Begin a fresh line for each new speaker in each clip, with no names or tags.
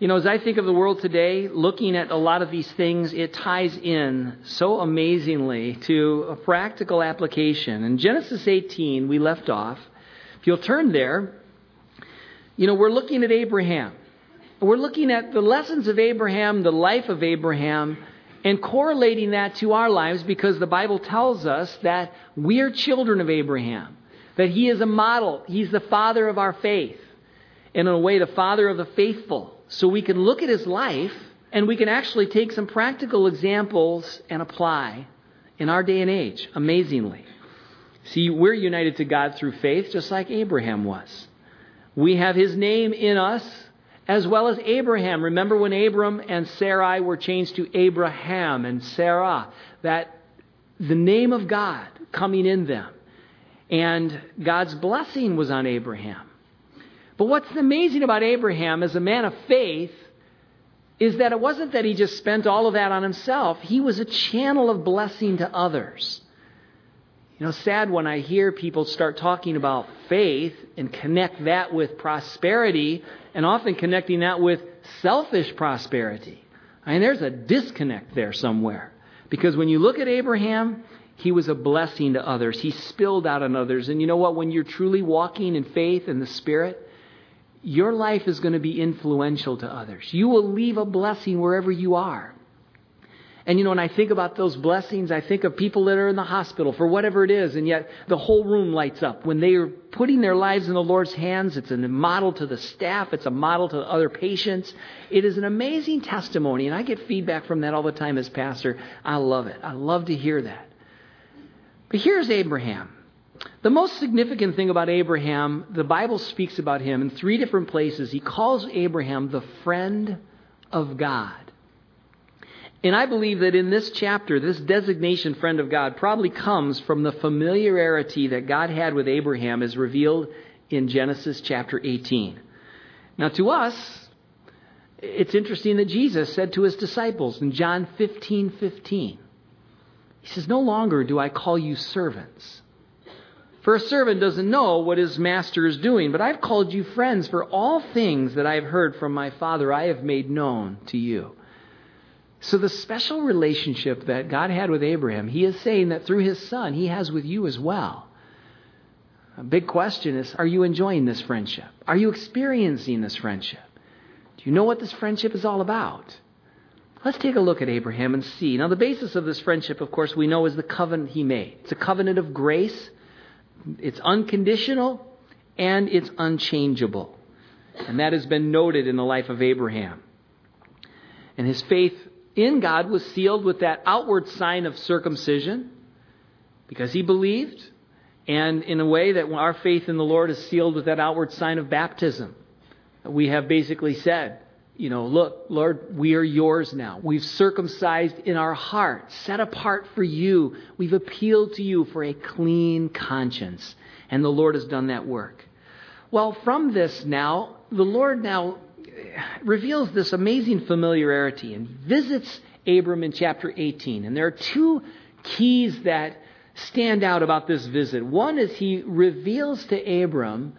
As I think of the world today, looking at a lot of these things, it ties in so amazingly to a practical application. In Genesis 18, we left off. If you'll turn there, we're looking at Abraham. We're looking at the lessons of Abraham, the life of Abraham, and correlating that to our lives because the Bible tells us that we are children of Abraham, that he is a model. He's the father of our faith, and in a way, the father of the faithful. So we can look at his life and we can actually take some practical examples and apply in our day and age, amazingly. See, we're united to God through faith, just like Abraham was. We have his name in us as well as Abraham. Remember when Abram and Sarai were changed to Abraham and Sarah, that the name of God coming in them. And God's blessing was on Abraham. But what's amazing about Abraham as a man of faith is that it wasn't that he just spent all of that on himself. He was a channel of blessing to others. Sad when I hear people start talking about faith and connect that with prosperity and often connecting that with selfish prosperity. There's a disconnect there somewhere. Because when you look at Abraham, he was a blessing to others. He spilled out on others. And you know what? When you're truly walking in faith and the Spirit, your life is going to be influential to others. You will leave a blessing wherever you are. And when I think about those blessings, I think of people that are in the hospital for whatever it is, and yet the whole room lights up. When they are putting their lives in the Lord's hands, it's a model to the staff. It's a model to other patients. It is an amazing testimony, and I get feedback from that all the time as pastor. I love it. I love to hear that. But here's Abraham. The most significant thing about Abraham, the Bible speaks about him in 3 different places. He calls Abraham the friend of God. And I believe that in this chapter, this designation, friend of God, probably comes from the familiarity that God had with Abraham as revealed in Genesis chapter 18. Now to us, it's interesting that Jesus said to his disciples in John 15:15, he says, "No longer do I call you servants. For a servant doesn't know what his master is doing, but I've called you friends, for all things that I have heard from my Father I have made known to you." So the special relationship that God had with Abraham, he is saying that through his son, he has with you as well. A big question is, are you enjoying this friendship? Are you experiencing this friendship? Do you know what this friendship is all about? Let's take a look at Abraham and see. Now, the basis of this friendship, of course, we know is the covenant he made. It's a covenant of grace. It's unconditional and it's unchangeable. And that has been noted in the life of Abraham. And his faith in God was sealed with that outward sign of circumcision because he believed. And in a way that our faith in the Lord is sealed with that outward sign of baptism. We have basically said, look, Lord, we are yours now. We've circumcised in our heart, set apart for you. We've appealed to you for a clean conscience. And the Lord has done that work. Well, from this now, the Lord now reveals this amazing familiarity and visits Abram in chapter 18. And there are 2 keys that stand out about this visit. One is he reveals to Abram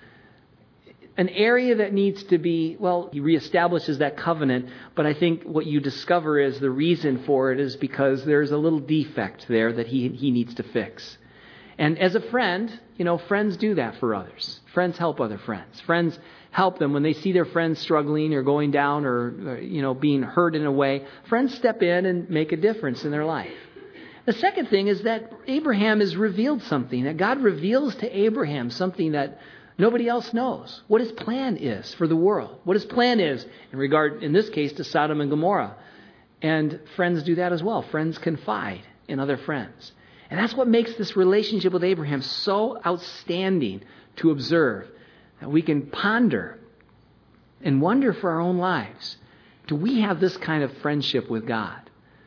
an area that needs to be, he reestablishes that covenant, but I think what you discover is the reason for it is because there's a little defect there that he needs to fix. And as a friend, friends do that for others. Friends help other friends. Friends help them when they see their friends struggling or going down or being hurt in a way. Friends step in and make a difference in their life. The second thing is that Abraham has revealed something, that God reveals to Abraham something that nobody else knows. What his plan is for the world. What his plan is in regard, in this case, to Sodom and Gomorrah. And friends do that as well. Friends confide in other friends. And that's what makes this relationship with Abraham so outstanding to observe. That we can ponder and wonder for our own lives. Do we have this kind of friendship with God?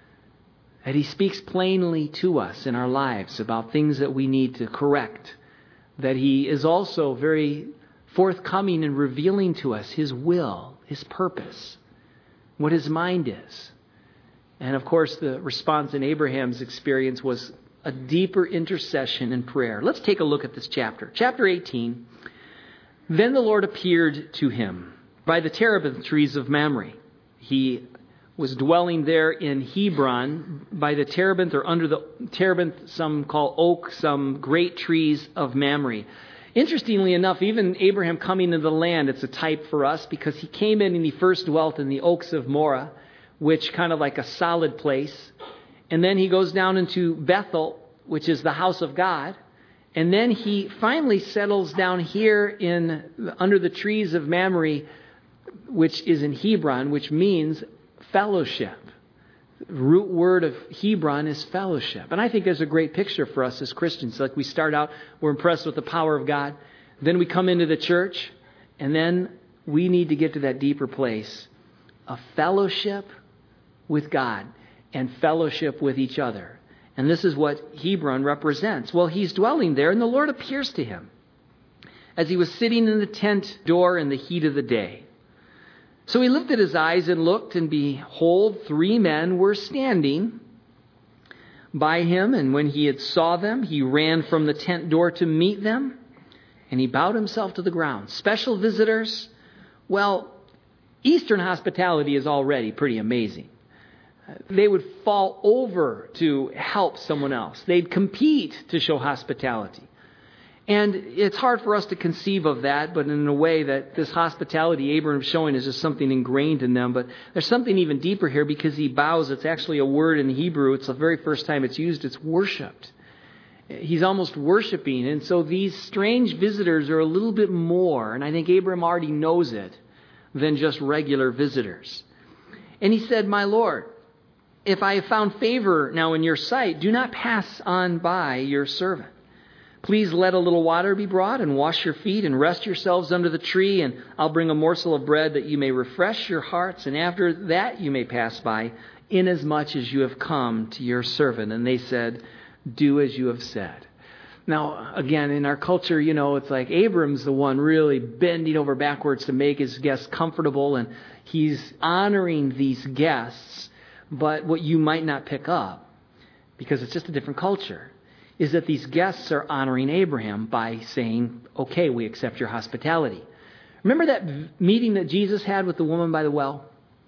That he speaks plainly to us in our lives about things that we need to correct. That he is also very forthcoming in revealing to us his will, his purpose, what his mind is. And of course, the response in Abraham's experience was a deeper intercession and prayer. Let's take a look at this chapter. Chapter 18. Then the Lord appeared to him by the terebinth trees of Mamre, He was dwelling there in Hebron by the terebinth, or under the terebinth, some call oak, some great trees of Mamre. Interestingly enough, even Abraham coming into the land, it's a type for us, because he came in and he first dwelt in the oaks of Moreh, which kind of like a solid place. And then he goes down into Bethel, which is the house of God. And then he finally settles down here under the trees of Mamre, which is in Hebron, which means fellowship. The root word of Hebron is fellowship. And I think there's a great picture for us as Christians. Like we start out, we're impressed with the power of God. Then we come into the church, and then we need to get to that deeper place of fellowship with God and fellowship with each other. And this is what Hebron represents. Well, he's dwelling there, and the Lord appears to him as he was sitting in the tent door in the heat of the day. So he lifted his eyes and looked, and behold, 3 men were standing by him. And when he had saw them, he ran from the tent door to meet them, and he bowed himself to the ground. Special visitors, well, Eastern hospitality is already pretty amazing. They would fall over to help someone else. They'd compete to show hospitality. And it's hard for us to conceive of that, but in a way that this hospitality Abraham's showing is just something ingrained in them. But there's something even deeper here, because he bows. It's actually a word in Hebrew. It's the very first time it's used. It's worshipped. He's almost worshiping. And so these strange visitors are a little bit more, and I think Abraham already knows it, than just regular visitors. And he said, "My Lord, if I have found favor now in your sight, do not pass on by your servant. Please let a little water be brought, and wash your feet, and rest yourselves under the tree, and I'll bring a morsel of bread that you may refresh your hearts, and after that you may pass by, inasmuch as you have come to your servant." And they said, "Do as you have said." Now, again, in our culture, it's like Abram's the one really bending over backwards to make his guests comfortable, and he's honoring these guests. But what you might not pick up, because it's just a different culture, is that these guests are honoring Abraham by saying, "Okay, we accept your hospitality." Remember that meeting that Jesus had with the woman by the well?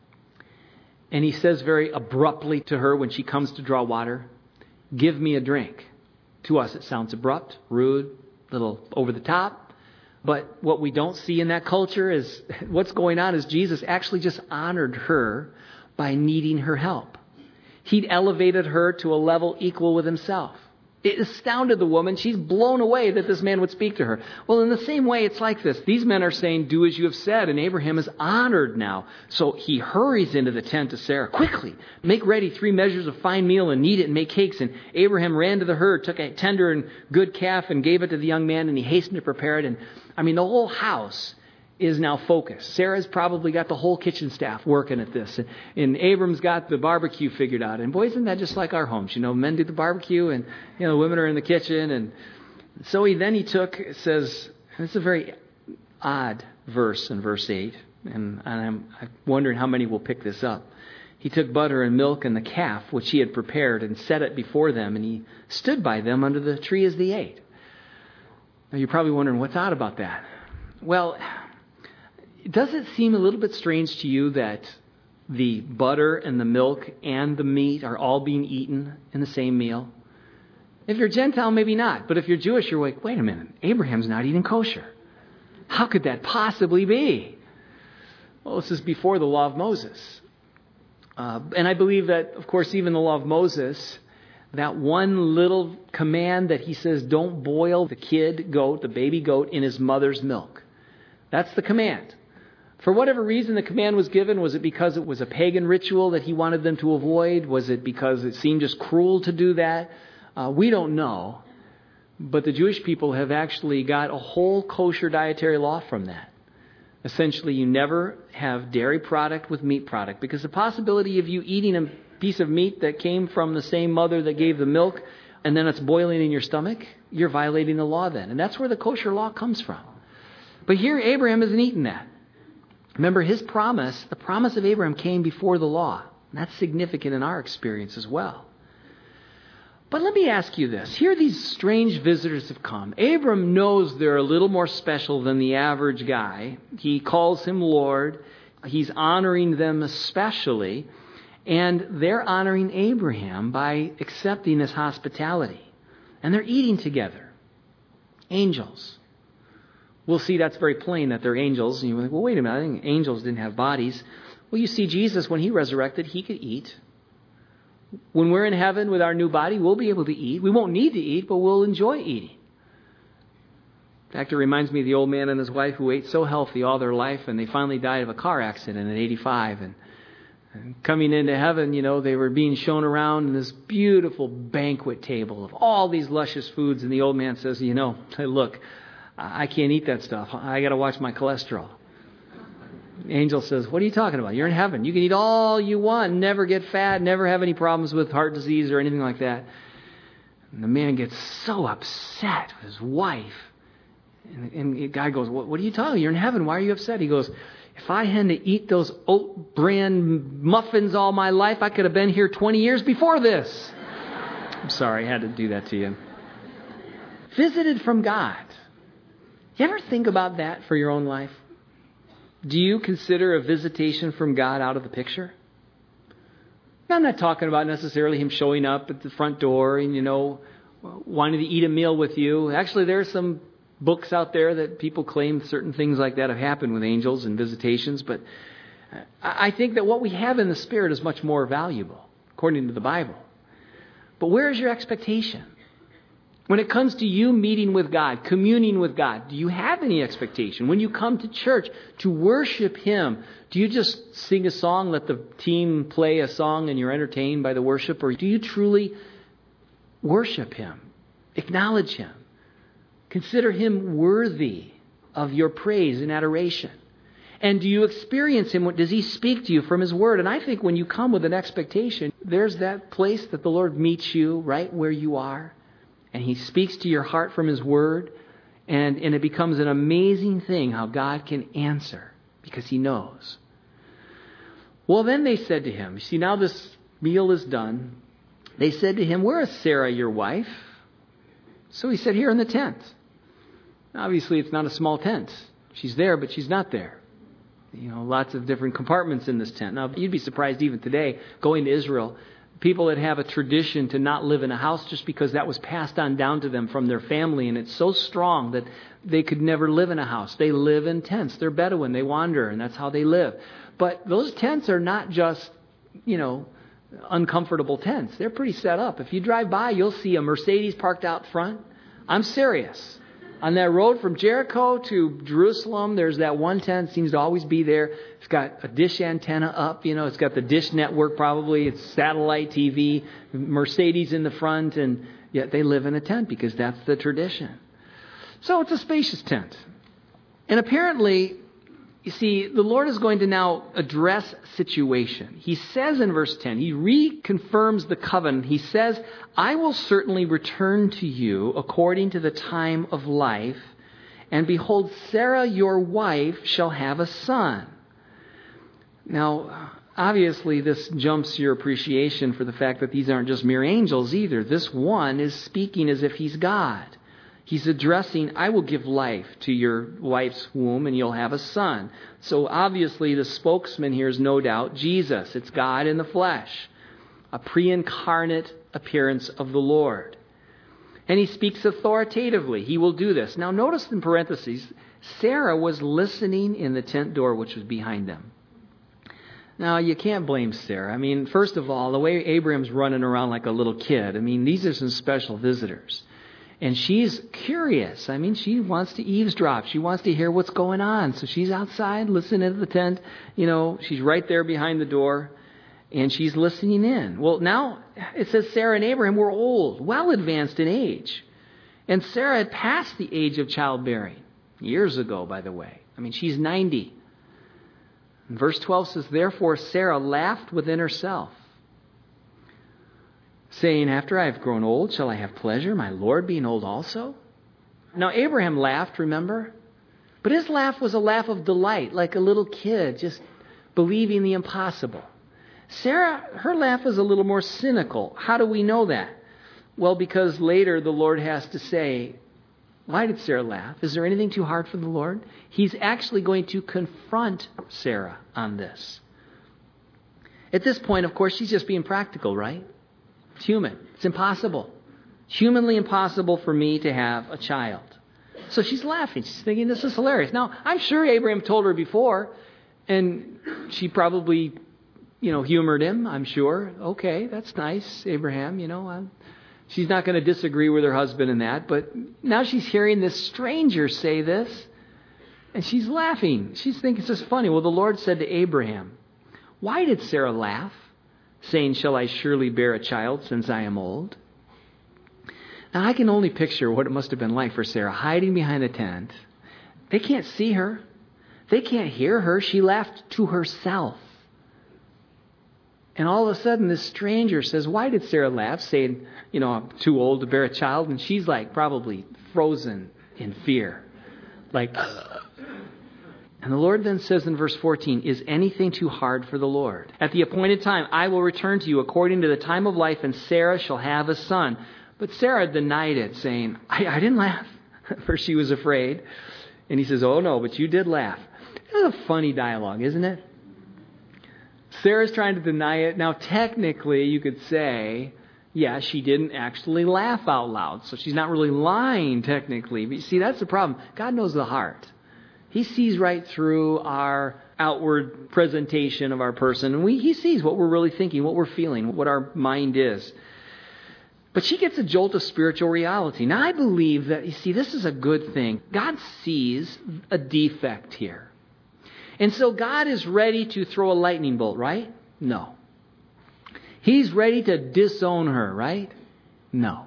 And he says very abruptly to her when she comes to draw water, "Give me a drink." To us it sounds abrupt, rude, a little over the top. But what we don't see in that culture is what's going on is Jesus actually just honored her by needing her help. He'd elevated her to a level equal with himself. It astounded the woman. She's blown away that this man would speak to her. Well, in the same way, it's like this. These men are saying, "Do as you have said," and Abraham is honored now. So he hurries into the tent to Sarah. "Quickly, make ready 3 measures of fine meal and knead it and make cakes." And Abraham ran to the herd, took a tender and good calf and gave it to the young man, and he hastened to prepare it. And the whole house is now focused. Sarah's probably got the whole kitchen staff working at this. And Abram's got the barbecue figured out. And boy, isn't that just like our homes? Men do the barbecue, and the women are in the kitchen. And so he says, and it's a very odd verse in verse 8. And I'm wondering how many will pick this up. He took butter and milk and the calf, which he had prepared, and set it before them. And he stood by them under the tree as they ate. Now you're probably wondering, what's odd about that? Well, does it seem a little bit strange to you that the butter and the milk and the meat are all being eaten in the same meal? If you're Gentile, maybe not. But if you're Jewish, you're like, wait a minute, Abraham's not eating kosher. How could that possibly be? Well, this is before the law of Moses. And I believe that, of course, even the law of Moses, that one little command that he says, don't boil the baby goat, in his mother's milk. That's the command. For whatever reason the command was given, was it because it was a pagan ritual that he wanted them to avoid? Was it because it seemed just cruel to do that? We don't know. But the Jewish people have actually got a whole kosher dietary law from that. Essentially, you never have dairy product with meat product, because the possibility of you eating a piece of meat that came from the same mother that gave the milk, and then it's boiling in your stomach, you're violating the law then. And that's where the kosher law comes from. But here Abraham isn't eating that. Remember, his promise, the promise of Abraham, came before the law. And that's significant in our experience as well. But let me ask you this. Here these strange visitors have come. Abram knows they're a little more special than the average guy. He calls him Lord. He's honoring them especially. And they're honoring Abraham by accepting this hospitality. And they're eating together. Angels. We'll see that's very plain that they're angels. And you're like, well, wait a minute. I think angels didn't have bodies. Well, you see, Jesus, when He resurrected, He could eat. When we're in heaven with our new body, we'll be able to eat. We won't need to eat, but we'll enjoy eating. In fact, it reminds me of the old man and his wife who ate so healthy all their life, and they finally died of a car accident at 85. And coming into heaven, they were being shown around this beautiful banquet table of all these luscious foods. And the old man says, hey, look, I can't eat that stuff. I got to watch my cholesterol. The angel says, what are you talking about? You're in heaven. You can eat all you want, never get fat, never have any problems with heart disease or anything like that. And the man gets so upset with his wife. And the guy goes, what are you talking about? You're in heaven. Why are you upset? He goes, if I had to eat those oat bran muffins all my life, I could have been here 20 years before this. I'm sorry, I had to do that to you. Visited from God. You ever think about that for your own life? Do you consider a visitation from God out of the picture? Now, I'm not talking about necessarily Him showing up at the front door and, wanting to eat a meal with you. Actually, there are some books out there that people claim certain things like that have happened with angels and visitations. But I think that what we have in the Spirit is much more valuable, according to the Bible. But where is your expectation? When it comes to you meeting with God, communing with God, do you have any expectation? When you come to church to worship Him, do you just sing a song, let the team play a song and you're entertained by the worship? Or do you truly worship Him, acknowledge Him, consider Him worthy of your praise and adoration? And do you experience Him? Does He speak to you from His Word? And I think when you come with an expectation, there's that place that the Lord meets you right where you are. And He speaks to your heart from His Word. And it becomes an amazing thing how God can answer because He knows. Well, then they said to him, you see, now this meal is done. They said to him, where is Sarah, your wife? So he said, here in the tent. Obviously, it's not a small tent. She's there, but she's not there. Lots of different compartments in this tent. Now, you'd be surprised even today, going to Israel, people that have a tradition to not live in a house just because that was passed on down to them from their family, and it's so strong that they could never live in a house. They live in tents. They're Bedouin. They wander, and that's how they live. But those tents are not just, uncomfortable tents. They're pretty set up. If you drive by, you'll see a Mercedes parked out front. I'm serious. On that road from Jericho to Jerusalem, there's that one tent, seems to always be there. It's got a dish antenna up, it's got the Dish Network probably, it's satellite TV, Mercedes in the front, and yet they live in a tent because that's the tradition. So it's a spacious tent. And apparently, you see, the Lord is going to now address situation. He says in verse 10, He reconfirms the covenant. He says, I will certainly return to you according to the time of life. And behold, Sarah, your wife, shall have a son. Now, obviously, this jumps your appreciation for the fact that these aren't just mere angels either. This one is speaking as if he's God. He's addressing, I will give life to your wife's womb and you'll have a son. So obviously the spokesman here is no doubt Jesus. It's God in the flesh. A pre-incarnate appearance of the Lord. And He speaks authoritatively. He will do this. Now notice in parentheses, Sarah was listening in the tent door which was behind them. Now, you can't blame Sarah. First of all, the way Abraham's running around like a little kid, these are some special visitors. And she's curious. She wants to eavesdrop. She wants to hear what's going on. So she's outside listening to the tent. She's right there behind the door. And she's listening in. Well, now it says Sarah and Abraham were old, well advanced in age. And Sarah had passed the age of childbearing. Years ago, by the way. She's 90. And verse 12 says, therefore Sarah laughed within herself, saying, after I have grown old, shall I have pleasure, my Lord being old also? Now, Abraham laughed, remember? But his laugh was a laugh of delight, like a little kid, just believing the impossible. Sarah, her laugh was a little more cynical. How do we know that? Well, because later the Lord has to say, Why did Sarah laugh? Is there anything too hard for the Lord? He's actually going to confront Sarah on this. At this point, of course, she's just being practical, right? It's human. It's impossible. Humanly impossible for me to have a child. So she's laughing. She's thinking this is hilarious. Now, I'm sure Abraham told her before, and she probably, humored him, I'm sure. Okay, that's nice, Abraham, She's not going to disagree with her husband in that. But now she's hearing this stranger say this, and she's laughing. She's thinking it's just funny. Well, the Lord said to Abraham, "Why did Sarah laugh, saying, 'Shall I surely bear a child since I am old?'" Now, I can only picture what it must have been like for Sarah, hiding behind the tent. They can't see her. They can't hear her. She laughed to herself. And all of a sudden, this stranger says, "Why did Sarah laugh?" saying, "I'm too old to bear a child." And she's like probably frozen in fear. Like, and the Lord then says in verse 14, "Is anything too hard for the Lord? At the appointed time, I will return to you according to the time of life, and Sarah shall have a son." But Sarah denied it, saying, I didn't laugh, for she was afraid. And he says, "Oh, no, but you did laugh." That's a funny dialogue, isn't it? Sarah's trying to deny it. Now, technically, you could say, yeah, she didn't actually laugh out loud. So she's not really lying, technically. But you see, that's the problem. God knows the heart. He sees right through our outward presentation of our person. And He sees what we're really thinking, what we're feeling, what our mind is. But she gets a jolt of spiritual reality. Now, I believe that, you see, this is a good thing. God sees a defect here. And so God is ready to throw a lightning bolt, right? No. He's ready to disown her, right? No.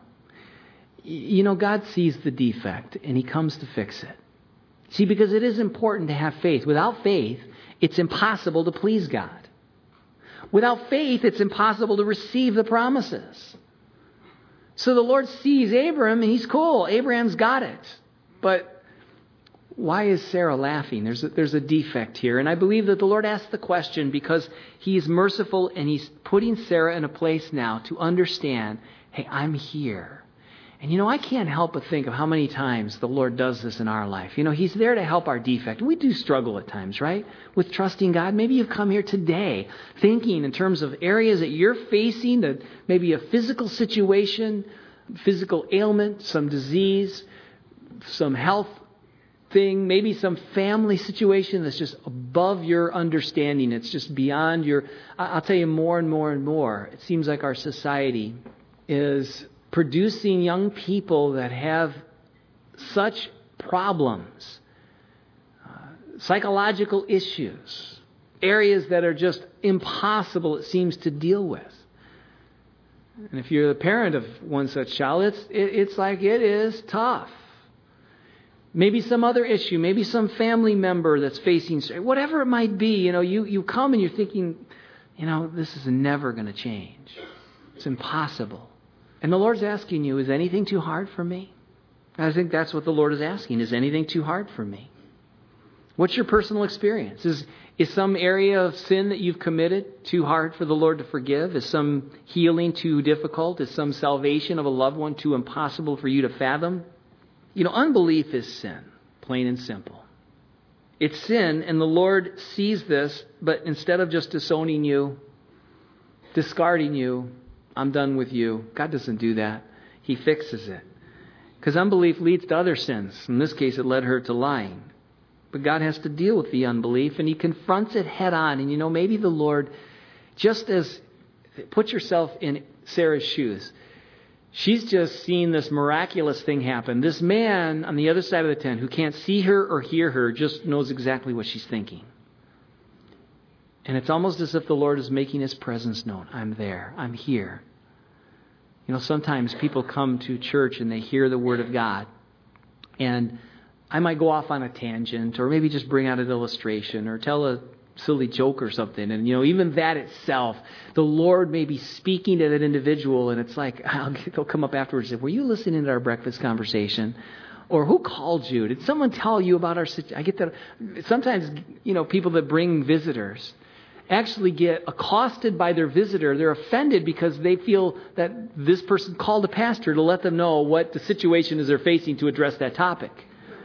God sees the defect and He comes to fix it. See, because it is important to have faith. Without faith, it's impossible to please God. Without faith, it's impossible to receive the promises. So the Lord sees Abraham and He's cool. Abraham's got it. But why is Sarah laughing? There's a defect here. And I believe that the Lord asked the question because He is merciful and He's putting Sarah in a place now to understand, hey, I'm here. And I can't help but think of how many times the Lord does this in our life. He's there to help our defect. We do struggle at times, right? With trusting God. Maybe you've come here today thinking in terms of areas that you're facing, that maybe a physical situation, physical ailment, some disease, some health thing, maybe some family situation that's just above your understanding. It's just beyond your... I'll tell you more and more and more. It seems like our society is producing young people that have such problems, psychological issues, areas that are just impossible, it seems, to deal with. And if you're the parent of one such child, it's like it is tough. Maybe some other issue, maybe some family member that's facing, whatever it might be, you come and you're thinking, this is never going to change. It's impossible. And the Lord's asking you, is anything too hard for me? I think that's what the Lord is asking. Is anything too hard for me? What's your personal experience? Is some area of sin that you've committed too hard for the Lord to forgive? Is some healing too difficult? Is some salvation of a loved one too impossible for you to fathom? Unbelief is sin, plain and simple. It's sin, and the Lord sees this, but instead of just disowning you, discarding you, I'm done with you, God doesn't do that. He fixes it. Because unbelief leads to other sins. In this case, it led her to lying. But God has to deal with the unbelief, and He confronts it head on. And maybe the Lord, just as, put yourself in Sarah's shoes. She's just seen this miraculous thing happen. This man on the other side of the tent who can't see her or hear her just knows exactly what she's thinking. And it's almost as if the Lord is making His presence known. I'm there. I'm here. Sometimes people come to church and they hear the Word of God. And I might go off on a tangent or maybe just bring out an illustration or tell a silly joke or something. And, even that itself, the Lord may be speaking to that individual. And it's like, they'll come up afterwards and say, were you listening to our breakfast conversation? Or who called you? Did someone tell you about our situation? I get that. Sometimes, people that bring visitors. actually get accosted by their visitor. They're offended because they feel that this person called a pastor to let them know what the situation is they're facing to address that topic.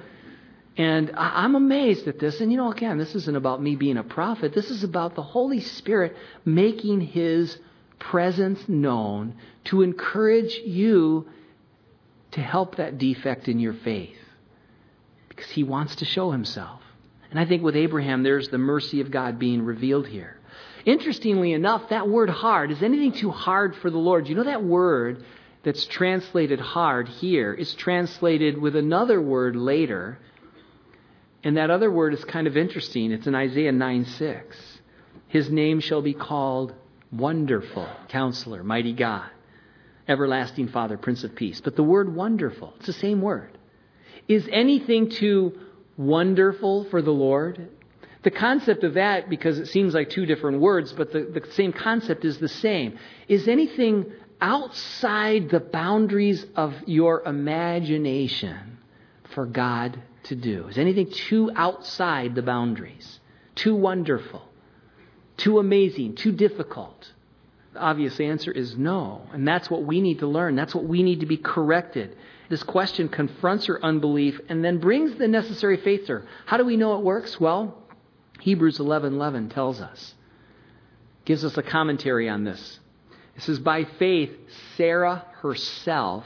And I'm amazed at this. And again, this isn't about me being a prophet. This is about the Holy Spirit making His presence known to encourage you to help that defect in your faith. Because He wants to show Himself. And I think with Abraham, there's the mercy of God being revealed here. Interestingly enough, that word hard, is anything too hard for the Lord? You know that word that's translated hard here is translated with another word later. And that other word is kind of interesting. It's in Isaiah 9:6. His name shall be called Wonderful, Counselor, Mighty God, Everlasting Father, Prince of Peace. But the word wonderful, it's the same word. Is anything too wonderful for the Lord? The concept of that, because it seems like two different words, but the same concept is the same. Is anything outside the boundaries of your imagination for God to do? Is anything too outside the boundaries? Too wonderful? Too amazing? Too difficult? The obvious answer is no. And that's what we need to learn. That's what we need to be corrected. This question confronts our unbelief and then brings the necessary faith to her. How do we know it works? Well, Hebrews 11:11 tells us, gives us a commentary on this. It says, by faith, Sarah herself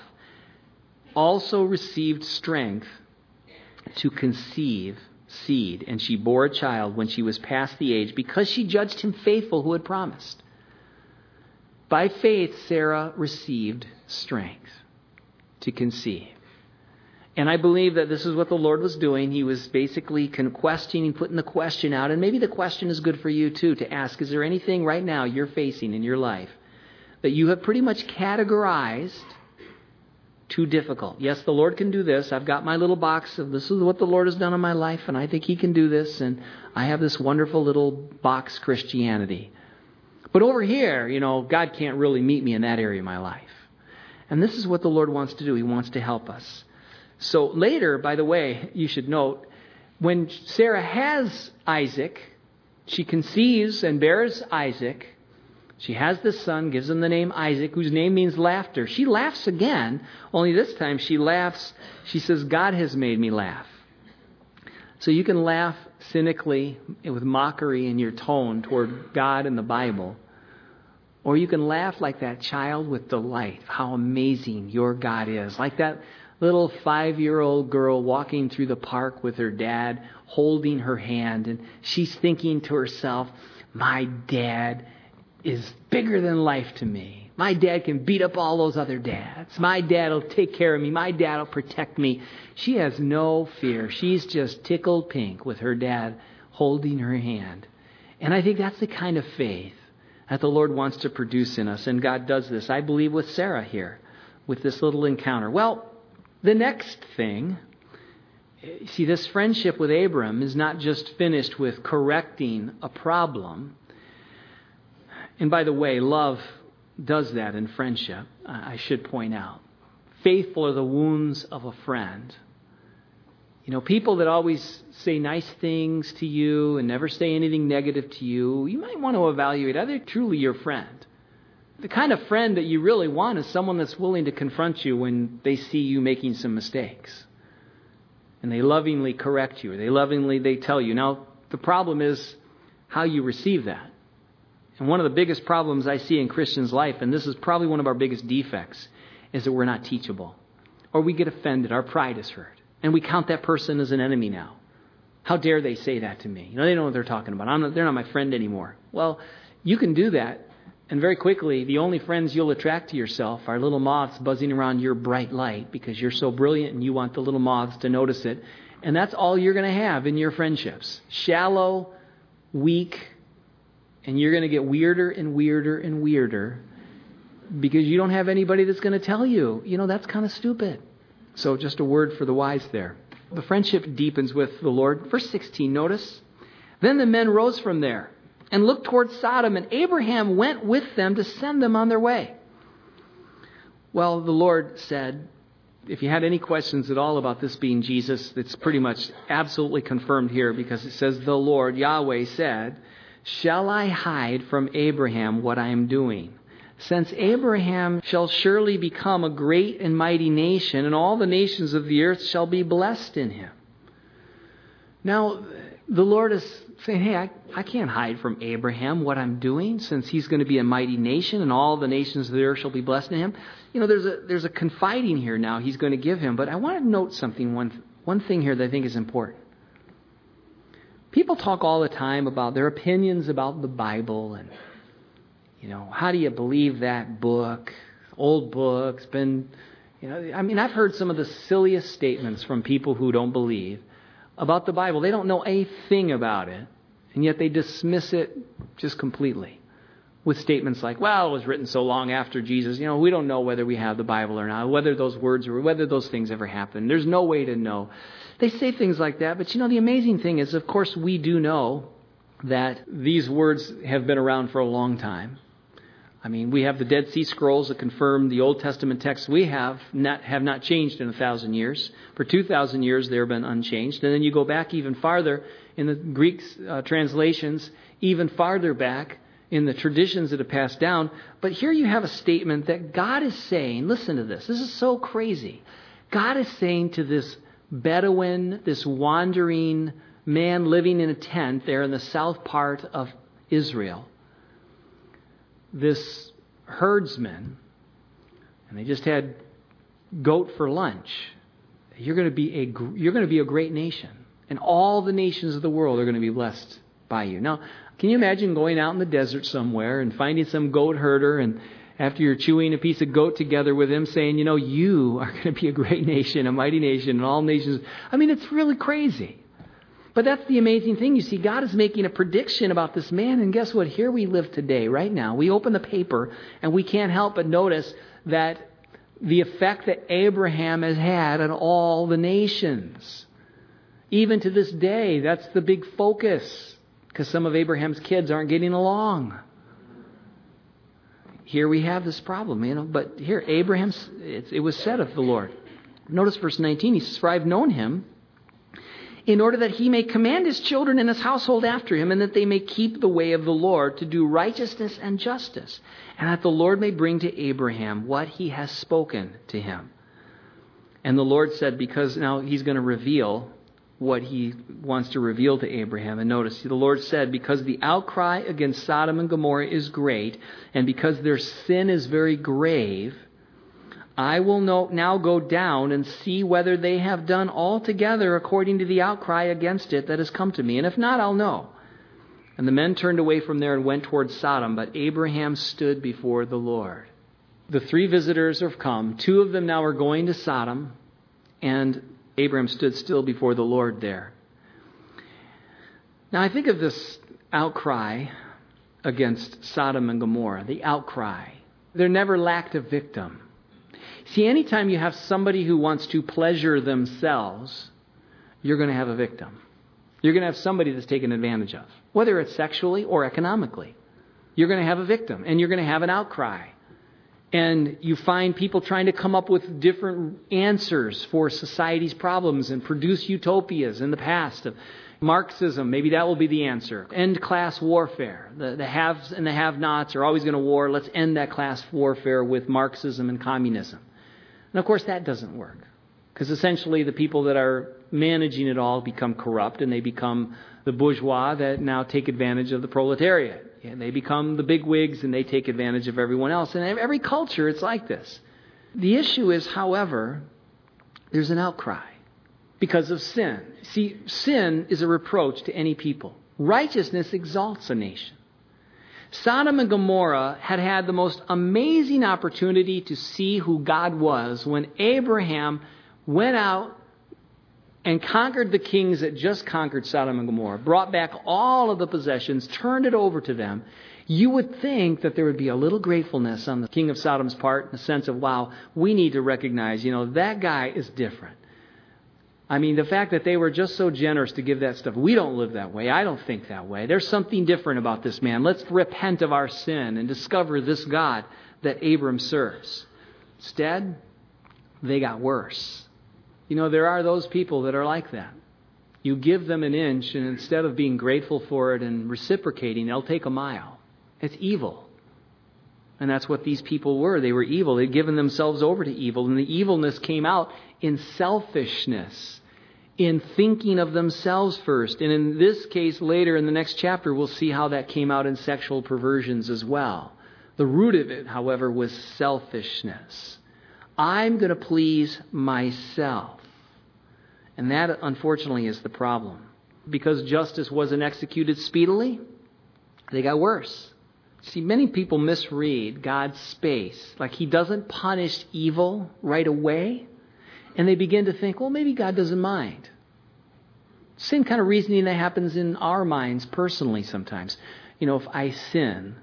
also received strength to conceive seed, and she bore a child when she was past the age, because she judged him faithful who had promised. By faith, Sarah received strength to conceive. And I believe that this is what the Lord was doing. He was basically questioning, putting the question out. And maybe the question is good for you too, to ask, is there anything right now you're facing in your life that you have pretty much categorized too difficult? Yes, the Lord can do this. I've got my little box of this is what the Lord has done in my life, and I think He can do this. And I have this wonderful little box Christianity. But over here, God can't really meet me in that area of my life. And this is what the Lord wants to do. He wants to help us. So later, by the way, you should note, when Sarah has Isaac, she conceives and bears Isaac. She has this son, gives him the name Isaac, whose name means laughter. She laughs again, only this time she laughs. She says, God has made me laugh. So you can laugh cynically with mockery in your tone toward God and the Bible. Or you can laugh like that child with delight, how amazing your God is. Like that little 5-year-old girl walking through the park with her dad, holding her hand. And she's thinking to herself, my dad is bigger than life to me. My dad can beat up all those other dads. My dad will take care of me. My dad will protect me. She has no fear. She's just tickled pink with her dad holding her hand. And I think that's the kind of faith that the Lord wants to produce in us. And God does this, I believe, with Sarah here, with this little encounter. Well, the next thing, see, this friendship with Abram is not just finished with correcting a problem. And by the way, love does that in friendship, I should point out. Faithful are the wounds of a friend. People that always say nice things to you and never say anything negative to you, you might want to evaluate, are they truly your friend? The kind of friend that you really want is someone that's willing to confront you when they see you making some mistakes. And they lovingly correct you, or they tell you. Now, the problem is how you receive that. And one of the biggest problems I see in Christians' life, and this is probably one of our biggest defects, is that we're not teachable. Or we get offended, our pride is hurt. And we count that person as an enemy now. How dare they say that to me? They know what they're talking about. They're not my friend anymore. Well, you can do that. And very quickly, the only friends you'll attract to yourself are little moths buzzing around your bright light because you're so brilliant and you want the little moths to notice it. And that's all you're going to have in your friendships. Shallow, weak, and you're going to get weirder and weirder and weirder because you don't have anybody that's going to tell you, that's kind of stupid. So just a word for the wise there. The friendship deepens with the Lord. Verse 16, notice. Then the men rose from there and looked toward Sodom, and Abraham went with them to send them on their way. Well, the Lord said, if you had any questions at all about this being Jesus, it's pretty much absolutely confirmed here because it says the Lord, Yahweh, said Shall I hide from Abraham what I am doing? Since Abraham shall surely become a great and mighty nation, and all the nations of the earth shall be blessed in him. Now, the Lord is saying, hey, I can't hide from Abraham what I'm doing, since he's going to be a mighty nation, and all the nations of the earth shall be blessed in him. There's a confiding here now he's going to give him. But I want to note something, one thing here that I think is important. People talk all the time about their opinions about the Bible and, how do you believe that book? Old book's been, I've heard some of the silliest statements from people who don't believe about the Bible. They don't know a thing about it, and yet they dismiss it just completely with statements like, well, it was written so long after Jesus. We don't know whether we have the Bible or not, whether those words or whether those things ever happened. There's no way to know. They say things like that, but the amazing thing is, of course, we do know that these words have been around for a long time. We have the Dead Sea Scrolls that confirm the Old Testament texts we have not changed in 1,000 years. For 2,000 years, they've been unchanged. And then you go back even farther in the Greek translations, even farther back in the traditions that have passed down. But here you have a statement that God is saying, listen to this. This is so crazy. God is saying to this Bedouin, this wandering man living in a tent there in the south part of Israel, this herdsman, and they just had goat for lunch. You're going to be a great nation, and all the nations of the world are going to be blessed by you. Now, can you imagine going out in the desert somewhere and finding some goat herder, and after you're chewing a piece of goat together with him, saying, you are going to be a great nation, a mighty nation, and all nations. It's really crazy. But that's the amazing thing. You see, God is making a prediction about this man. And guess what? Here we live today, right now. We open the paper and we can't help but notice that the effect that Abraham has had on all the nations. Even to this day, that's the big focus, because some of Abraham's kids aren't getting along. Here we have this problem, But here, it was said of the Lord. Notice verse 19. He says, for I've known him, in order that he may command his children and his household after him, and that they may keep the way of the Lord to do righteousness and justice, and that the Lord may bring to Abraham what he has spoken to him. And the Lord said, because now he's going to reveal what he wants to reveal to Abraham. And notice, the Lord said, because the outcry against Sodom and Gomorrah is great, and because their sin is very grave, I will now go down and see whether they have done altogether according to the outcry against it that has come to me. And if not, I'll know. And the men turned away from there and went towards Sodom, but Abraham stood before the Lord. The 3 visitors have come. 2 of them now are going to Sodom, and Abraham stood still before the Lord there. Now I think of this outcry against Sodom and Gomorrah, the outcry. There never lacked a victim. See, anytime you have somebody who wants to pleasure themselves, you're going to have a victim. You're going to have somebody that's taken advantage of, whether it's sexually or economically. You're going to have a victim, and you're going to have an outcry. And you find people trying to come up with different answers for society's problems and produce utopias in the past of Marxism. Maybe that will be the answer. End class warfare. The haves and the have-nots are always going to war. Let's end that class warfare with Marxism and communism. And of course that doesn't work, because essentially the people that are managing it all become corrupt, and they become the bourgeois that now take advantage of the proletariat. And they become the bigwigs, and they take advantage of everyone else. And every culture, it's like this. The issue is, however, there's an outcry because of sin. See, sin is a reproach to any people. Righteousness exalts a nation. Sodom and Gomorrah had the most amazing opportunity to see who God was when Abraham went out and conquered the kings that just conquered Sodom and Gomorrah, brought back all of the possessions, turned it over to them. You would think that there would be a little gratefulness on the king of Sodom's part, in the sense of, wow, we need to recognize, that guy is different. The fact that they were just so generous to give that stuff. We don't live that way. I don't think that way. There's something different about this man. Let's repent of our sin and discover this God that Abram serves. Instead, they got worse. There are those people that are like that. You give them an inch, and instead of being grateful for it and reciprocating, they'll take a mile. It's evil. And that's what these people were. They were evil. They'd given themselves over to evil. And the evilness came out in selfishness, in thinking of themselves first. And in this case, later in the next chapter, we'll see how that came out in sexual perversions as well. The root of it, however, was selfishness. I'm going to please myself. And that, unfortunately, is the problem. Because justice wasn't executed speedily, they got worse. See, many people misread God's space. Like He doesn't punish evil right away. And they begin to think, well, maybe God doesn't mind. Same kind of reasoning that happens in our minds personally sometimes. You know, if I sin,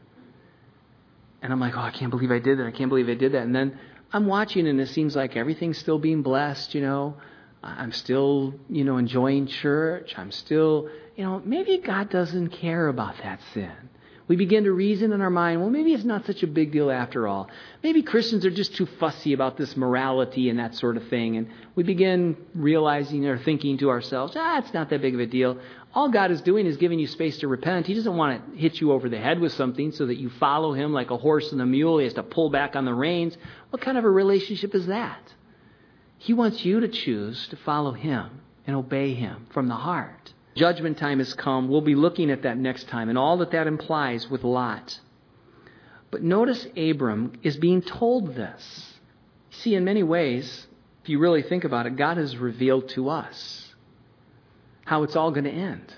and I'm like, oh, I can't believe I did that. I can't believe I did that. And then I'm watching, and it seems like everything's still being blessed, you know. I'm still, enjoying church. I'm still, maybe God doesn't care about that sin. We begin to reason in our mind, well, maybe it's not such a big deal after all. Maybe Christians are just too fussy about this morality and that sort of thing. And we begin realizing or thinking to ourselves, it's not that big of a deal. All God is doing is giving you space to repent. He doesn't want to hit you over the head with something so that you follow Him like a horse and a mule. He has to pull back on the reins. What kind of a relationship is that? He wants you to choose to follow Him and obey Him from the heart. Judgment time has come. We'll be looking at that next time and all that implies with Lot. But notice Abram is being told this. See, in many ways, if you really think about it, God has revealed to us how it's all going to end.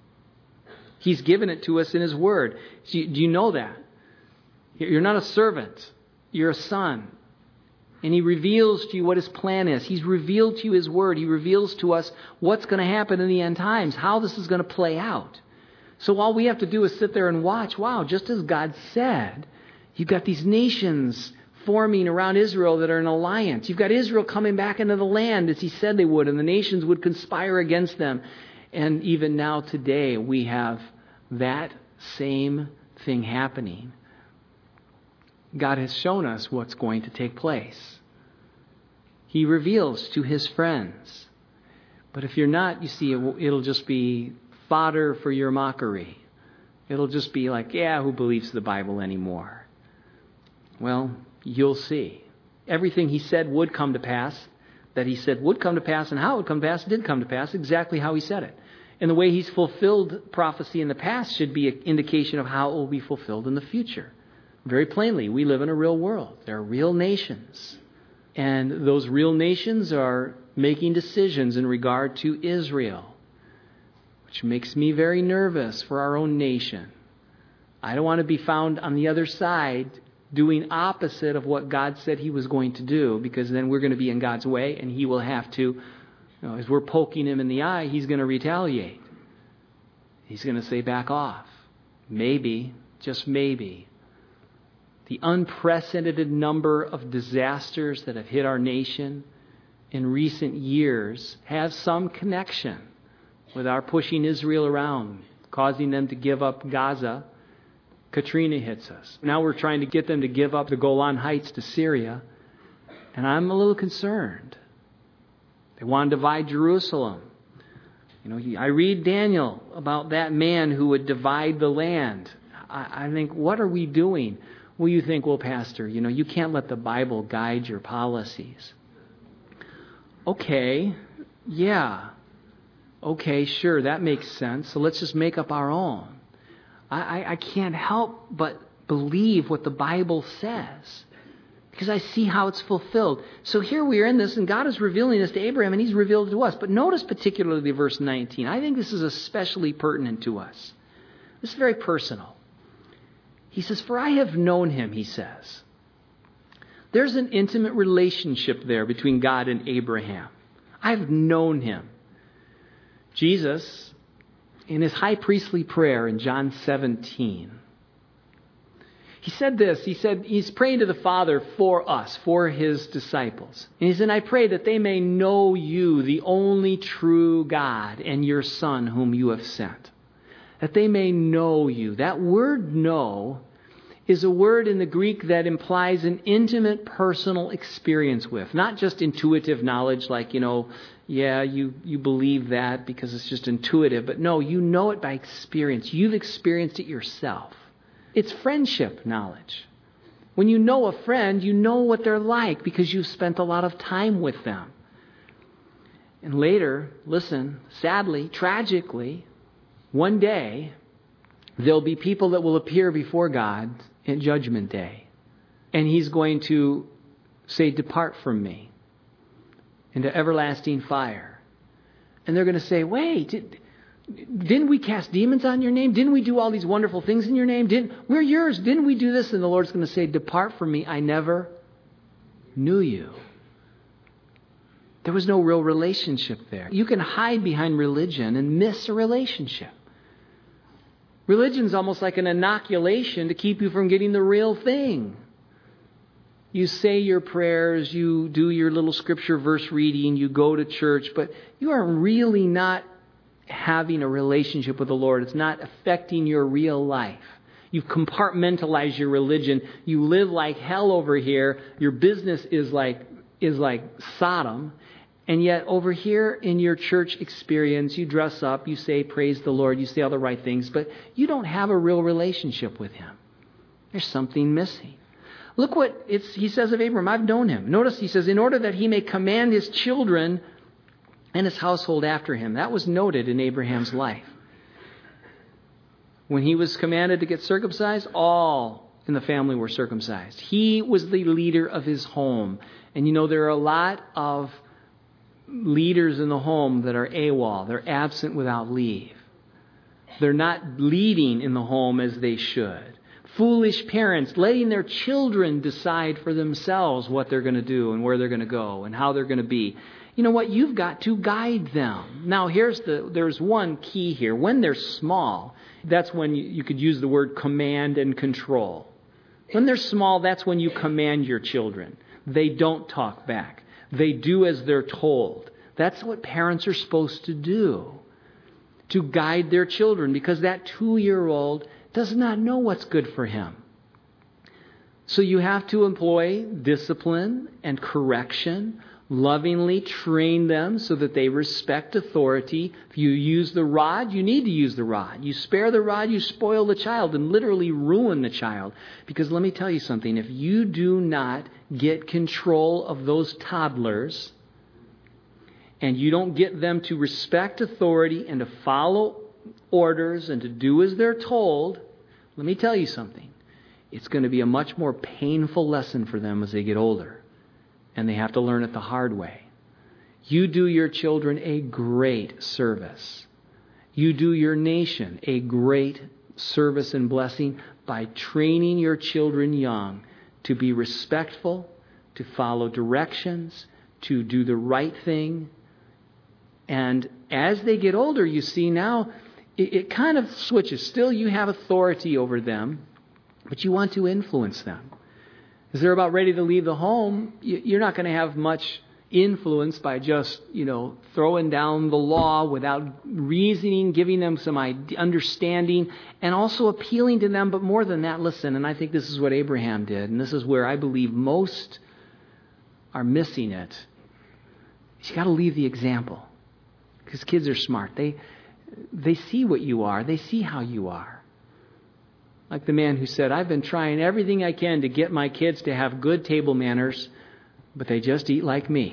He's given it to us in His Word. Do you know that? You're not a servant. You're a son. And He reveals to you what His plan is. He's revealed to you His Word. He reveals to us what's going to happen in the end times, how this is going to play out. So all we have to do is sit there and watch. Wow, just as God said, you've got these nations forming around Israel that are in alliance. You've got Israel coming back into the land as He said they would, and the nations would conspire against them. And even now today, we have that same thing happening. God has shown us what's going to take place. He reveals to His friends. But if you're not, you see, it'll just be fodder for your mockery. It'll just be like, who believes the Bible anymore? Well, you'll see. Everything He said would come to pass, that He said would come to pass, and how it would come to pass, did come to pass exactly how He said it. And the way He's fulfilled prophecy in the past should be an indication of how it will be fulfilled in the future. Very plainly, we live in a real world. There are real nations. And those real nations are making decisions in regard to Israel, which makes me very nervous for our own nation. I don't want to be found on the other side doing opposite of what God said He was going to do, because then we're going to be in God's way, and He will have to, as we're poking Him in the eye, He's going to retaliate. He's going to say, back off. Maybe, just maybe. The unprecedented number of disasters that have hit our nation in recent years have some connection with our pushing Israel around, causing them to give up Gaza. Katrina hits us. Now we're trying to get them to give up the Golan Heights to Syria. And I'm a little concerned. They want to divide Jerusalem. I read Daniel about that man who would divide the land. I think, what are we doing? Well, you think, well, Pastor, you can't let the Bible guide your policies. Okay, yeah. Okay, sure, that makes sense. So let's just make up our own. I can't help but believe what the Bible says, because I see how it's fulfilled. So here we are in this, and God is revealing this to Abraham, and He's revealed it to us. But notice particularly verse 19. I think this is especially pertinent to us. This is very personal. He says, for I have known Him, He says. There's an intimate relationship there between God and Abraham. I've known Him. Jesus, in His high priestly prayer in John 17, He said this. He said, He's praying to the Father for us, for His disciples. And He said, I pray that they may know You, the only true God, and Your Son whom You have sent. That they may know You. That word know is a word in the Greek that implies an intimate personal experience with. Not just intuitive knowledge like, Yeah, you believe that because it's just intuitive. But no, you know it by experience. You've experienced it yourself. It's friendship knowledge. When you know a friend, you know what they're like because you've spent a lot of time with them. And later, listen, sadly, tragically, one day, there'll be people that will appear before God in Judgment Day. And He's going to say, "Depart from me into everlasting fire." And they're going to say, "Wait, didn't we cast demons on your name? Didn't we do all these wonderful things in your name? We're yours. Didn't we do this?" And the Lord's going to say, "Depart from me. I never knew you." There was no real relationship there. You can hide behind religion and miss a relationship. Religion's almost like an inoculation to keep you from getting the real thing. You say your prayers, you do your little scripture verse reading, you go to church, but you are really not having a relationship with the Lord. It's not affecting your real life. You've compartmentalized your religion. You live like hell over here. Your business is like Sodom. And yet over here in your church experience, you dress up, you say praise the Lord, you say all the right things, but you don't have a real relationship with Him. There's something missing. Look what he says of Abram. I've known him. Notice he says, in order that he may command his children and his household after him. That was noted in Abraham's life. When he was commanded to get circumcised, all in the family were circumcised. He was the leader of his home. And you know, there are a lot of leaders in the home that are AWOL. They're absent without leave. They're not leading in the home as they should. Foolish parents letting their children decide for themselves what they're going to do and where they're going to go and how they're going to be. You know what? You've got to guide them. Now, there's one key here. When they're small, that's when you could use the word command and control. When they're small, that's when you command your children. They don't talk back. They do as they're told. That's what parents are supposed to do, to guide their children, because that 2-year-old does not know what's good for him. So you have to employ discipline and correction, lovingly train them so that they respect authority. If you use the rod, you need to use the rod. You spare the rod, you spoil the child and literally ruin the child. Because let me tell you something, if you do not get control of those toddlers and you don't get them to respect authority and to follow orders and to do as they're told, let me tell you something. It's going to be a much more painful lesson for them as they get older. And they have to learn it the hard way. You do your children a great service. You do your nation a great service and blessing by training your children young to be respectful, to follow directions, to do the right thing. And as they get older, you see now, it kind of switches. Still, you have authority over them, but you want to influence them. As they're about ready to leave the home, you're not going to have much influence by just, throwing down the law without reasoning, giving them some understanding, and also appealing to them. But more than that, listen, and I think this is what Abraham did, and this is where I believe most are missing it. You got to leave the example, because kids are smart. They see what you are. They see how you are. Like the man who said, I've been trying everything I can to get my kids to have good table manners, but they just eat like me.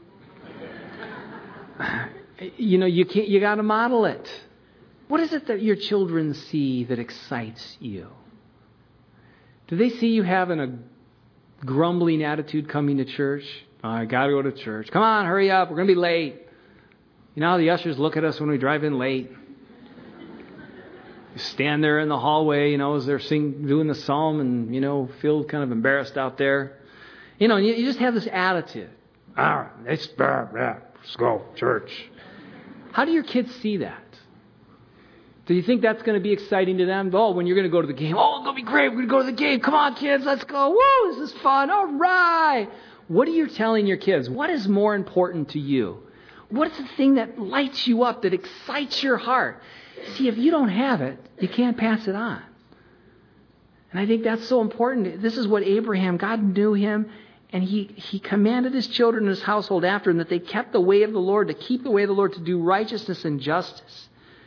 You got to model it. What is it that your children see that excites you? Do they see you having a grumbling attitude coming to church? Oh, I got to go to church. Come on, hurry up. We're going to be late. You know how the ushers look at us when we drive in late? You stand there in the hallway, as they're doing the psalm and, feel kind of embarrassed out there. And you just have this attitude. All right, let's go, church. How do your kids see that? Do you think that's going to be exciting to them? Oh, when you're going to go to the game. Oh, it's going to be great. We're going to go to the game. Come on, kids, let's go. Woo, this is fun. All right. What are you telling your kids? What is more important to you? What's the thing that lights you up, that excites your heart? See, if you don't have it, you can't pass it on. And I think that's so important. This is what Abraham, God knew him, And he commanded his children and his household after him that they kept the way of the Lord, to keep the way of the Lord, to do righteousness and justice.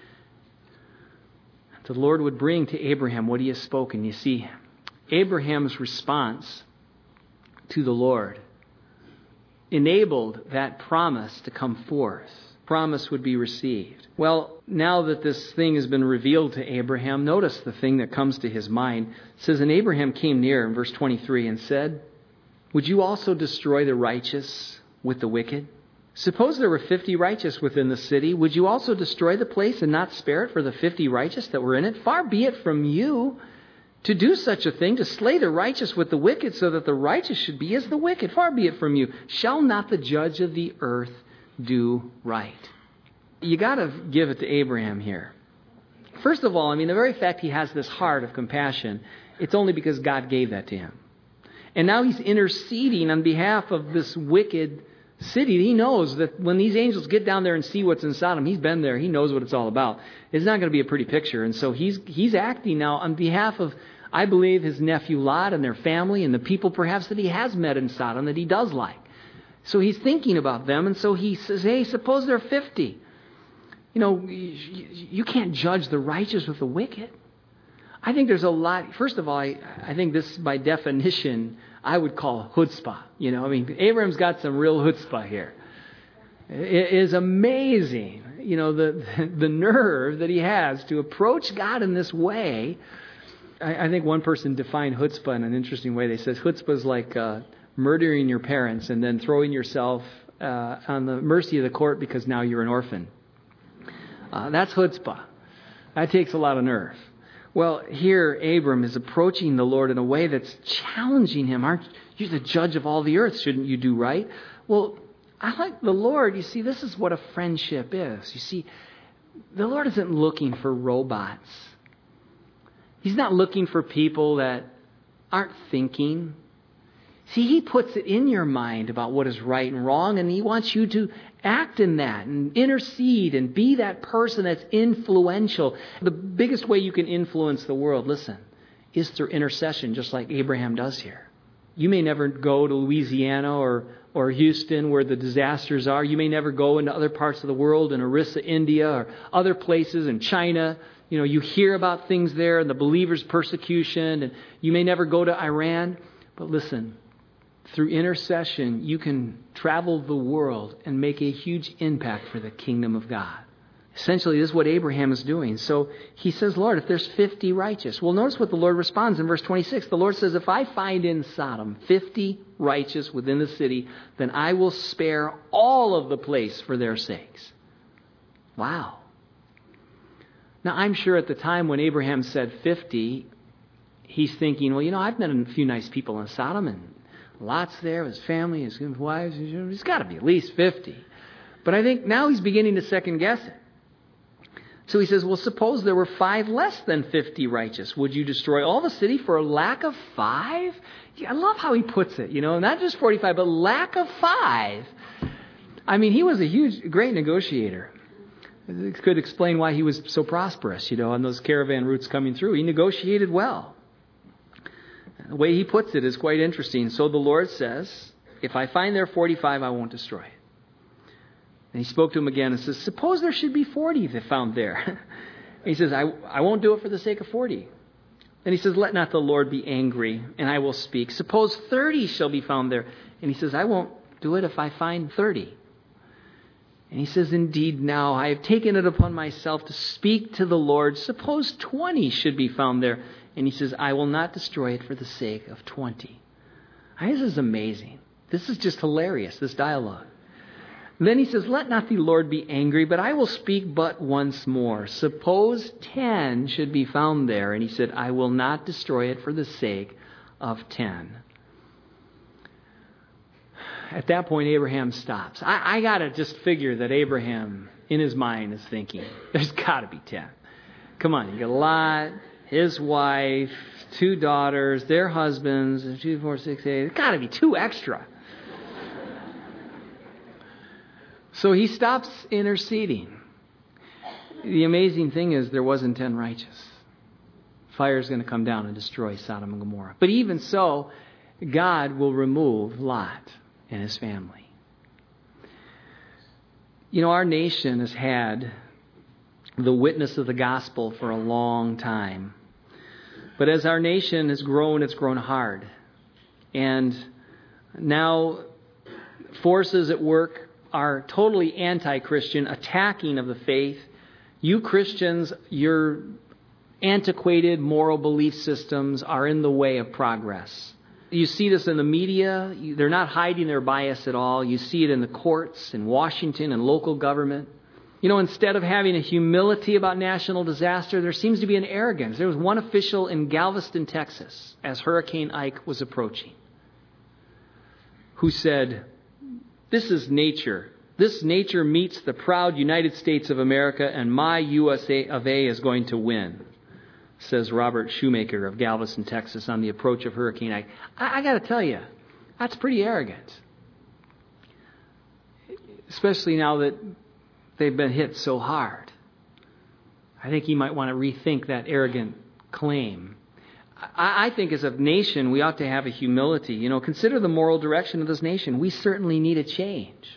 The Lord would bring to Abraham what he has spoken. You see, Abraham's response to the Lord enabled that promise to come forth. Promise would be received. Well, now that this thing has been revealed to Abraham, notice the thing that comes to his mind. It says, and Abraham came near in verse 23 and said, would you also destroy the righteous with the wicked? Suppose there were 50 righteous within the city. Would you also destroy the place and not spare it for the 50 righteous that were in it? Far be it from you to do such a thing, to slay the righteous with the wicked, so that the righteous should be as the wicked. Far be it from you. Shall not the judge of the earth do right? You got to give it to Abraham here. First of all, the very fact he has this heart of compassion, it's only because God gave that to him. And now he's interceding on behalf of this wicked city. He knows that when these angels get down there and see what's in Sodom, he's been there. He knows what it's all about. It's not going to be a pretty picture. And so he's acting now on behalf of, I believe, his nephew Lot and their family and the people perhaps that he has met in Sodom that he does like. So he's thinking about them. And so he says, hey, suppose there are 50. You can't judge the righteous with the wicked. I think there's a lot. First of all, I think this, by definition, I would call chutzpah. Abraham's got some real chutzpah here. It is amazing, the nerve that he has to approach God in this way. I think one person defined chutzpah in an interesting way. They said chutzpah is like murdering your parents and then throwing yourself on the mercy of the court because now you're an orphan. That's chutzpah. That takes a lot of nerve. Well, here Abram is approaching the Lord in a way that's challenging him. Aren't you the judge of all the earth? Shouldn't you do right? Well, I like the Lord. You see, this is what a friendship is. You see, the Lord isn't looking for robots. He's not looking for people that aren't thinking. See, He puts it in your mind about what is right and wrong, and He wants you to act in that and intercede and be that person that's influential. The biggest way you can influence the world, listen, is through intercession, just like Abraham does here. You may never go to Louisiana or Houston where the disasters are. You may never go into other parts of the world, in Orissa, India, or other places in China. You hear about things there and the believers' persecution, and you may never go to Iran. But listen, through intercession, you can travel the world and make a huge impact for the kingdom of God. Essentially, this is what Abraham is doing. So he says, Lord, if there's 50 righteous. Well, notice what the Lord responds in verse 26. The Lord says, if I find in Sodom 50 righteous within the city, then I will spare all of the place for their sakes. Wow. Now, I'm sure at the time when Abraham said 50, he's thinking, well, I've met a few nice people in Sodom, and Lot's there, his family, his wives. He's got to be at least 50. But I think now he's beginning to second guess it. So he says, well, suppose there were 5 less than 50 righteous. Would you destroy all the city for a lack of 5? Yeah, I love how he puts it, not just 45, but lack of 5. He was a great negotiator. It could explain why he was so prosperous, on those caravan routes coming through. He negotiated well. The way he puts it is quite interesting. So the Lord says, if I find there 45, I won't destroy it. And he spoke to him again and says, suppose there should be 40 that found there. And he says, I won't do it for the sake of 40. Then he says, let not the Lord be angry, and I will speak. Suppose 30 shall be found there. And he says, I won't do it if I find 30. And he says, indeed, now I have taken it upon myself to speak to the Lord. Suppose 20 should be found there. And he says, I will not destroy it for the sake of 20. This is amazing. This is just hilarious, this dialogue. And then he says, let not the Lord be angry, but I will speak but once more. Suppose 10 should be found there. And he said, I will not destroy it for the sake of 10. At that point, Abraham stops. I got to just figure that Abraham, in his mind, is thinking, there's got to be 10. Come on, you got Lot, his wife, 2 daughters, their husbands, 2, 4, 6, 8. There's got to be 2 extra. So he stops interceding. The amazing thing is there wasn't 10 righteous. Fire is going to come down and destroy Sodom and Gomorrah. But even so, God will remove Lot and his family. You know, our nation has had the witness of the gospel for a long time. But as our nation has grown, it's grown hard. And now forces at work are totally anti-Christian, attacking of the faith. You Christians, your antiquated moral belief systems are in the way of progress. You see this in the media. They're not hiding their bias at all. You see it in the courts, in Washington, and local government. You know, instead of having a humility about national disaster, there seems to be an arrogance. There was one official in Galveston, Texas, as Hurricane Ike was approaching, who said, "This is nature. This nature meets the proud United States of America, and my USA of A is going to win," says Robert Shoemaker of Galveston, Texas, on the approach of Hurricane Ike. I got to tell you, that's pretty arrogant. Especially now that they've been hit so hard. I think you might want to rethink that arrogant claim. I think as a nation, we ought to have a humility. You know, consider the moral direction of this nation. We certainly need a change.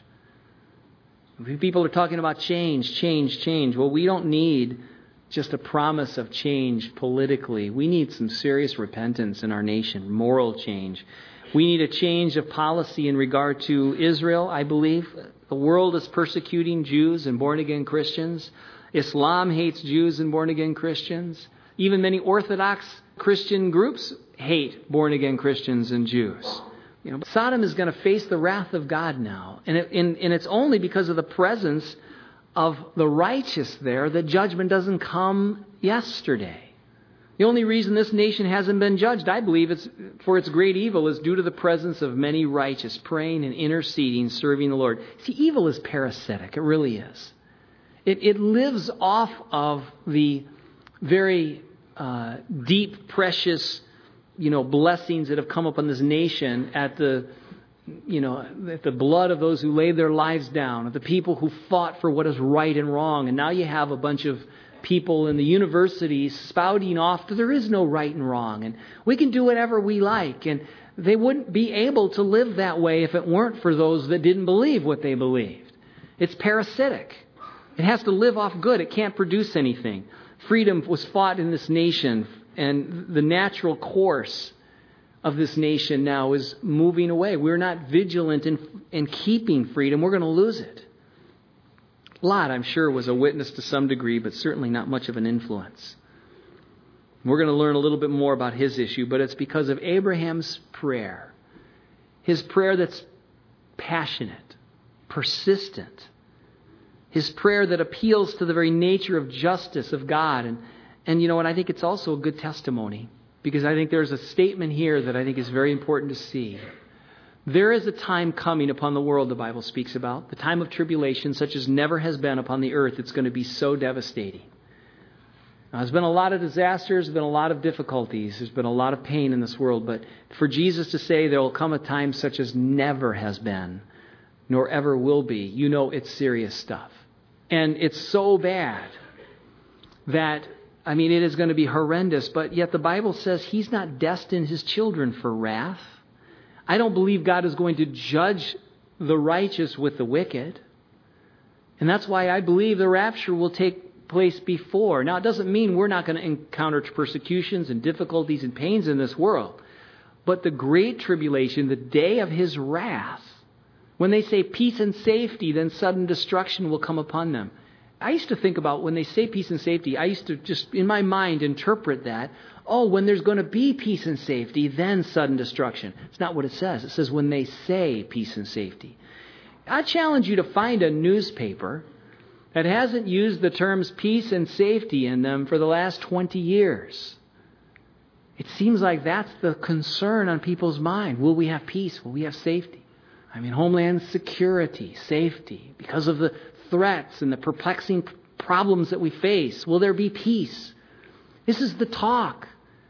People are talking about change. Well, we don't need just a promise of change politically. We need some serious repentance in our nation, moral change. We need a change of policy in regard to Israel, I believe. The world is persecuting Jews and born-again Christians. Islam hates Jews and born-again Christians. Even many Orthodox Christian groups hate born-again Christians and Jews. You know, Sodom is going to face the wrath of God now. And it's only because of the presence of the righteous there that judgment doesn't come yesterday. The only reason this nation hasn't been judged, I believe, it's for its great evil is due to the presence of many righteous praying and interceding, serving the Lord. See, evil is parasitic. It really is. It lives off of the very deep, precious, blessings that have come upon this nation at the blood of those who laid their lives down, of the people who fought for what is right and wrong. And now you have a bunch of people in the universities spouting off that there is no right and wrong, and we can do whatever we like. And they wouldn't be able to live that way if it weren't for those that didn't believe what they believed. It's parasitic. It has to live off good. It can't produce anything. Freedom was fought in this nation, and the natural course of this nation now is moving away. We're not vigilant in keeping freedom. We're going to lose it. Lot, I'm sure, was a witness to some degree, but certainly not much of an influence. We're going to learn a little bit more about his issue, but it's because of Abraham's prayer. His prayer that's passionate, persistent. His prayer that appeals to the very nature of justice of God. And you know what? I think it's also a good testimony, because I think there's a statement here that I think is very important to see. There is a time coming upon the world the Bible speaks about, the time of tribulation such as never has been upon the earth. It's going to be so devastating. Now, there's been a lot of disasters, there's been a lot of difficulties, there's been a lot of pain in this world, but for Jesus to say there will come a time such as never has been, nor ever will be, it's serious stuff. And it's so bad that, it is going to be horrendous, but yet the Bible says He's not destined His children for wrath. I don't believe God is going to judge the righteous with the wicked. And that's why I believe the rapture will take place before. Now, it doesn't mean we're not going to encounter persecutions and difficulties and pains in this world. But the great tribulation, the day of His wrath, when they say peace and safety, then sudden destruction will come upon them. I used to think about when they say peace and safety, I used to just in my mind interpret that, when there's going to be peace and safety, then sudden destruction. It's not what it says. It says when they say peace and safety. I challenge you to find a newspaper that hasn't used the terms peace and safety in them for the last 20 years. It seems like that's the concern on people's mind. Will we have peace? Will we have safety? Homeland security, safety, because of the threats and the perplexing problems that we face. Will there be peace? This is the talk.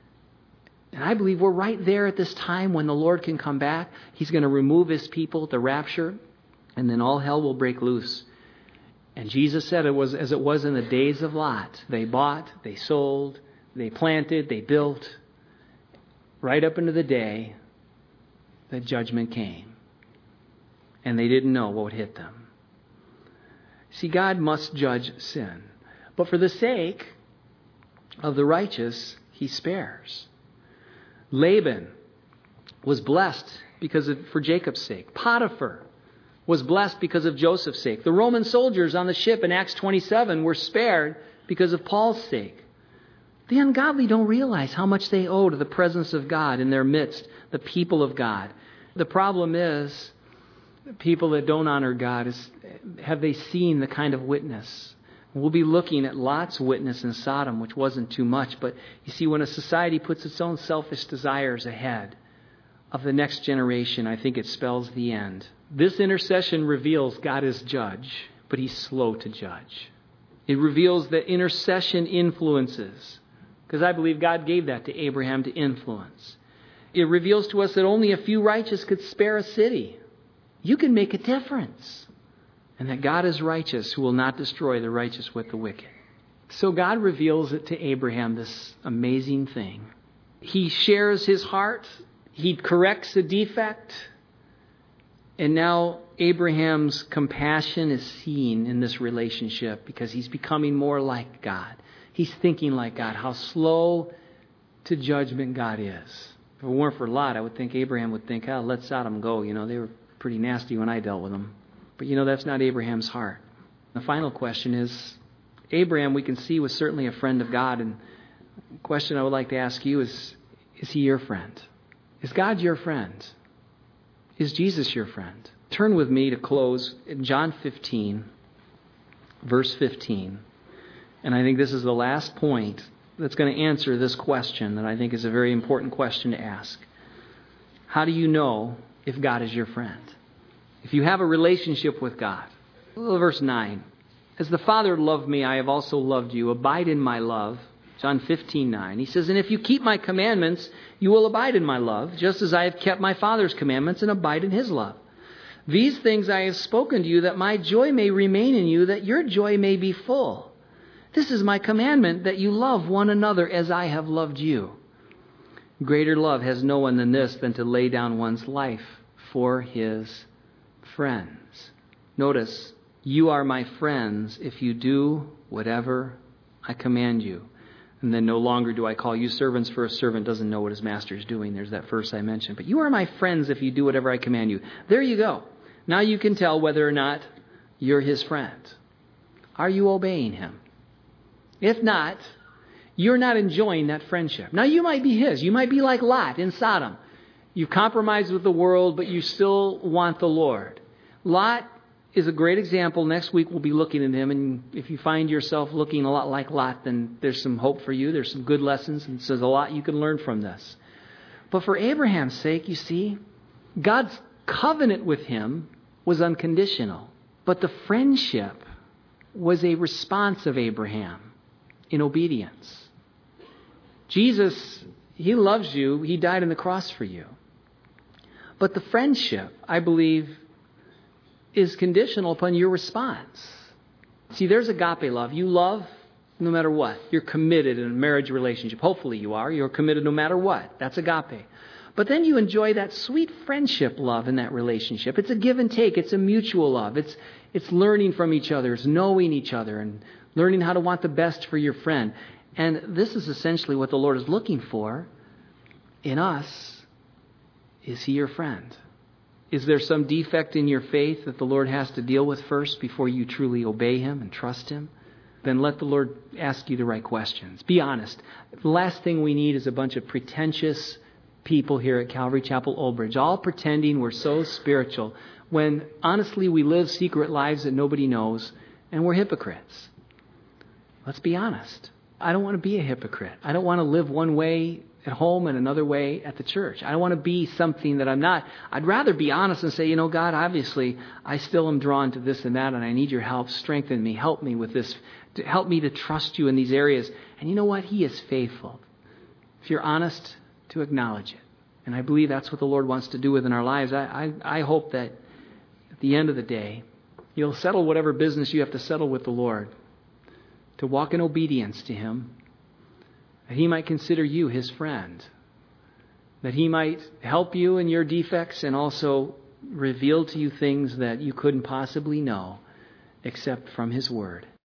And I believe we're right there at this time when the Lord can come back. He's going to remove His people at the rapture, and then all hell will break loose. And Jesus said it was as it was in the days of Lot. They bought, they sold, they planted, they built, right up into the day that judgment came. And they didn't know what would hit them. See, God must judge sin. But for the sake of the righteous, He spares. Laban was blessed for Jacob's sake. Potiphar was blessed because of Joseph's sake. The Roman soldiers on the ship in Acts 27 were spared because of Paul's sake. The ungodly don't realize how much they owe to the presence of God in their midst, the people of God. The problem is, people that don't honor God, have they seen the kind of witness? We'll be looking at Lot's witness in Sodom, which wasn't too much. But you see, when a society puts its own selfish desires ahead of the next generation, I think it spells the end. This intercession reveals God is judge, but He's slow to judge. It reveals that intercession influences, because I believe God gave that to Abraham to influence. It reveals to us that only a few righteous could spare a city. You can make a difference. And that God is righteous, who will not destroy the righteous with the wicked. So God reveals it to Abraham, this amazing thing. He shares His heart. He corrects a defect. And now Abraham's compassion is seen in this relationship because he's becoming more like God. He's thinking like God, how slow to judgment God is. If it weren't for Lot, I would think Abraham would think, let Sodom go. They were pretty nasty when I dealt with them. But that's not Abraham's heart. The final question is, Abraham, we can see, was certainly a friend of God. And the question I would like to ask you is he your friend? Is God your friend? Is Jesus your friend? Turn with me to close in John 15, verse 15. And I think this is the last point that's going to answer this question that I think is a very important question to ask. How do you know if God is your friend? If you have a relationship with God. Verse 9. As the Father loved me, I have also loved you. Abide in my love. John 15:9. He says, and if you keep my commandments, you will abide in my love, just as I have kept my Father's commandments and abide in His love. These things I have spoken to you, that my joy may remain in you, that your joy may be full. This is my commandment, that you love one another as I have loved you. Greater love has no one than this, than to lay down one's life for his friends. Notice, you are my friends if you do whatever I command you. And then no longer do I call you servants, for a servant doesn't know what his master is doing. There's that verse I mentioned. But you are my friends if you do whatever I command you. There you go. Now you can tell whether or not you're His friend. Are you obeying Him? If not, you're not enjoying that friendship. Now you might be His. You might be like Lot in Sodom. You've compromised with the world, but you still want the Lord. Lot is a great example. Next week we'll be looking at him, and if you find yourself looking a lot like Lot, then there's some hope for you. There's some good lessons, and there's a lot you can learn from this. But for Abraham's sake, you see, God's covenant with him was unconditional. But the friendship was a response of Abraham in obedience. Jesus, He loves you. He died on the cross for you. But the friendship, I believe, is conditional upon your response. See, there's agape love. You love no matter what. You're committed in a marriage relationship. Hopefully you are. You're committed no matter what. That's agape. But then you enjoy that sweet friendship love in that relationship. It's a give and take. It's a mutual love. It's learning from each other. It's knowing each other and learning how to want the best for your friend. And this is essentially what the Lord is looking for in us. Is He your friend? Is there some defect in your faith that the Lord has to deal with first before you truly obey Him and trust Him? Then let the Lord ask you the right questions. Be honest. The last thing we need is a bunch of pretentious people here at Calvary Chapel Old Bridge, all pretending we're so spiritual, when honestly we live secret lives that nobody knows, and we're hypocrites. Let's be honest. I don't want to be a hypocrite. I don't want to live one way at home and another way at the church. I don't want to be something that I'm not. I'd rather be honest and say, God, obviously, I still am drawn to this and that, and I need your help. Strengthen me. Help me with this. Help me to trust you in these areas. And you know what? He is faithful. If you're honest, to acknowledge it. And I believe that's what the Lord wants to do within our lives. I hope that at the end of the day, you'll settle whatever business you have to settle with the Lord, to walk in obedience to Him, that He might consider you His friend, that He might help you in your defects and also reveal to you things that you couldn't possibly know except from His Word.